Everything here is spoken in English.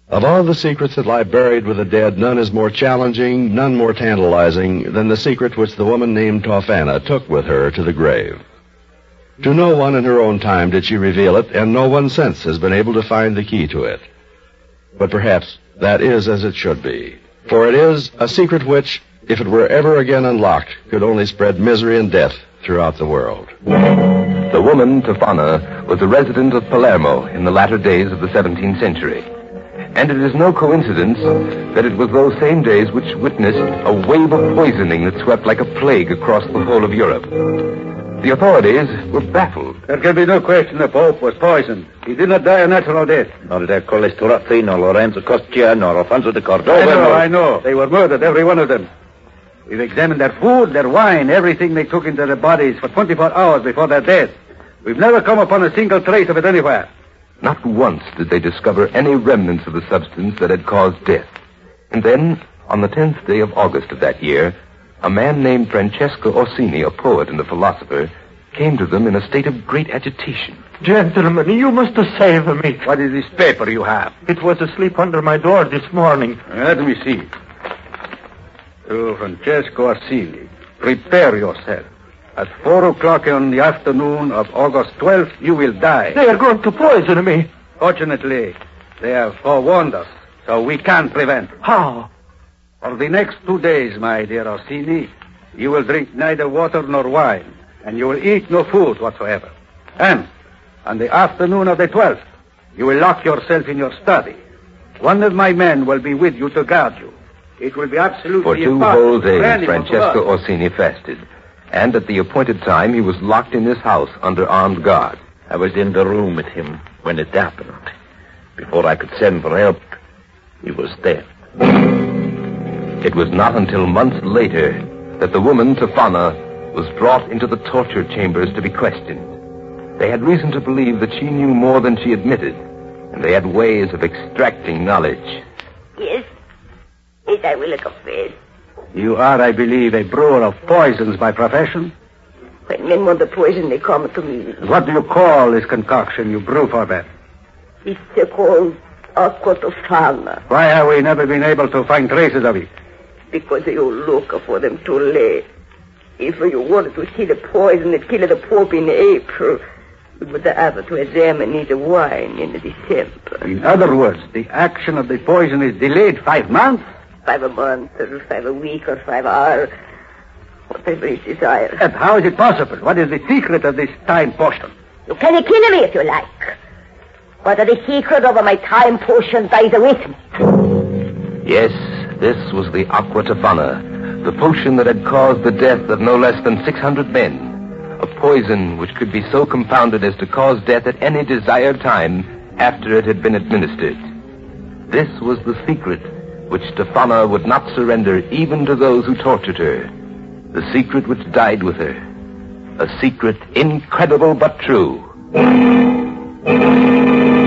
Of all the secrets that lie buried with the dead, none is more challenging, none more tantalizing than the secret which the woman named Tofana took with her to the grave. To no one in her own time did she reveal it, and no one since has been able to find the key to it. But perhaps that is as it should be. For it is a secret which, if it were ever again unlocked, could only spread misery and death throughout the world. The woman, Tofana, was a resident of Palermo in the latter days of the 17th century. And it is no coincidence that it was those same days which witnessed a wave of poisoning that swept like a plague across the whole of Europe. The authorities were baffled. There can be no question the Pope was poisoned. He did not die a natural death. Nor del Colestorazzi, nor Lorenzo Costia, nor Alfonso de Cordova. I know. They were murdered, every one of them. We've examined their food, their wine, everything they took into their bodies for 24 hours before their death. We've never come upon a single trace of it anywhere. Not once did they discover any remnants of the substance that had caused death. And then, on the 10th day of August of that year, a man named Francesco Orsini, a poet and a philosopher, came to them in a state of great agitation. Gentlemen, you must save me. What is this paper you have? It was asleep under my door this morning. Let me see. To Francesco Orsini, prepare yourself. At 4 o'clock in the afternoon of August 12th, you will die. They are going to poison me. Fortunately, they have forewarned us, so we can prevent. How? For the next 2 days, my dear Orsini, you will drink neither water nor wine, and you will eat no food whatsoever. And on the afternoon of the 12th, you will lock yourself in your study. One of my men will be with you to guard you. It will be absolutely For 2 whole days, Francesco Orsini fasted. And at the appointed time, he was locked in his house under armed guard. I was in the room with him when it happened. Before I could send for help, he was dead. It was not until months later that the woman, Tofana, was brought into the torture chambers to be questioned. They had reason to believe that she knew more than she admitted, and they had ways of extracting knowledge. Yes. Yes, I will confess. You are, I believe, a brewer of poisons by profession? When men want the poison, they come to me. What do you call this concoction you brew for them? It's called aqua Tofana. Why have we never been able to find traces of it? Because you look for them too late. If you wanted to see the poison that killed the Pope in April, you would have to examine the wine in December. In other words, the action of the poison is delayed 5 months? 5 months, or 5 weeks, or 5 hours, whatever is desired. And how is it possible? What is the secret of this time potion? You can kill me if you like. But the secret of my time potion dies with me. Yes, this was the aqua Tofana, the potion that had caused the death of no less than 600 men. A poison which could be so compounded as to cause death at any desired time after it had been administered. This was the secret which Tofana would not surrender even to those who tortured her. The secret which died with her. A secret incredible but true.